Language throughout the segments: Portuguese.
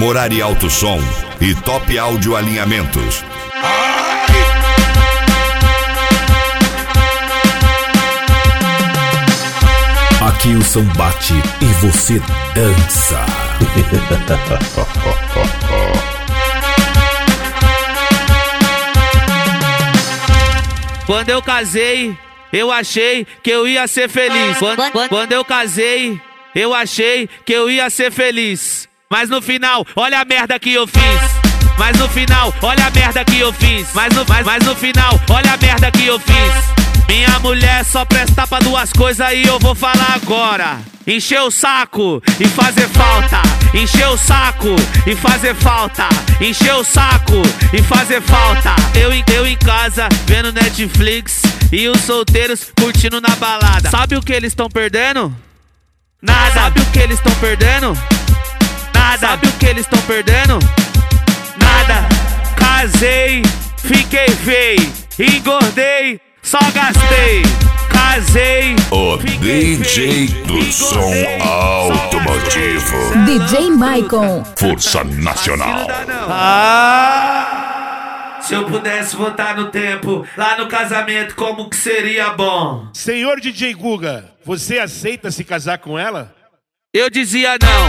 Morari Alto Som e Top Áudio Alinhamentos. Aqui o som bate e você dança. Quando eu casei, eu achei que eu ia ser feliz. Quando eu casei, eu achei que eu ia ser feliz. Mas no final, olha a merda que eu fiz. Mas no final, olha a merda que eu fiz. Mas no final, olha a merda que eu fiz. Minha mulher só presta pra duas coisas e eu vou falar agora. Encher o saco e fazer falta. Encher o saco e fazer falta. Encher o saco e fazer falta. Eu em casa vendo Netflix e os solteiros curtindo na balada. Sabe o que eles estão perdendo? Nada. Sabe o que eles estão perdendo? Nada. Sabe o que eles estão perdendo? Nada. Casei, fiquei feio, engordei, só gastei. Casei, o DJ do som automotivo, DJ Maicon, Força Nacional. Se eu pudesse voltar no tempo, lá no casamento, como que seria bom? Senhor DJ Guga, você aceita se casar com ela? Eu dizia não.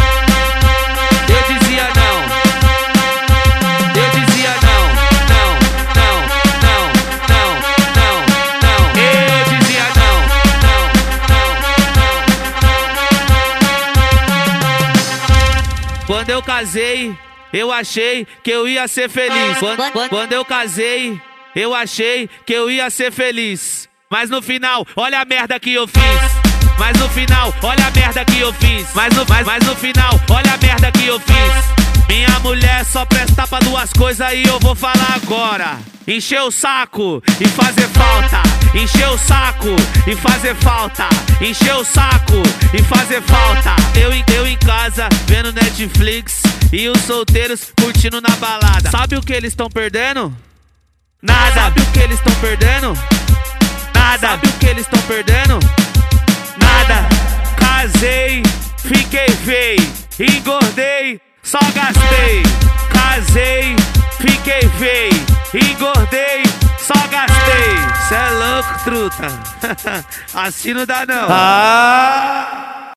Eu dizia não. Eu dizia não. Não, não, não, não, não, não. Eu dizia não. Não. Quando eu casei, eu achei que eu ia ser feliz. Quando eu casei, eu achei que eu ia ser feliz. Mas no final, olha a merda que eu fiz. Mas no final, olha a merda que eu fiz. Mas no final, olha a merda que eu fiz. Minha mulher só presta pra duas coisas e eu vou falar agora. Encher o saco e fazer falta. Encher o saco e fazer falta. Encher o saco e fazer falta. Eu em casa vendo Netflix e os solteiros curtindo na balada. Sabe o que eles estão perdendo? Nada. Sabe o que eles estão perdendo? Nada. Sabe o que eles estão perdendo? Nada. Casei, fiquei feio, engordei, só gastei. Casei, fiquei feio, engordei, só gastei. Cê é louco, truta. Assim não dá não.